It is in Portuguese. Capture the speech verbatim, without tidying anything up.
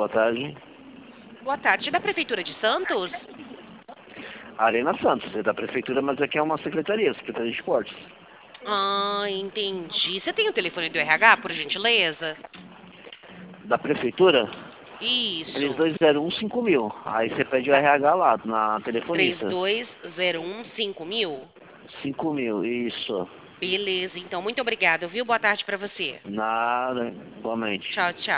boa tarde. Boa tarde, da Prefeitura de Santos? Arena Santos, é da Prefeitura, mas aqui é uma secretaria, Secretaria de Esportes. Ah, entendi. Você tem o telefone do R H, por gentileza? Da Prefeitura? três Isso. dois zero um cinco mil. Aí você pede o Tá. R H lá, na três telefonista. dois zero um cinco mil? cinco mil, isso. Beleza, então. Muito obrigada, viu? Boa tarde pra você. Nada, igualmente. Tchau, tchau.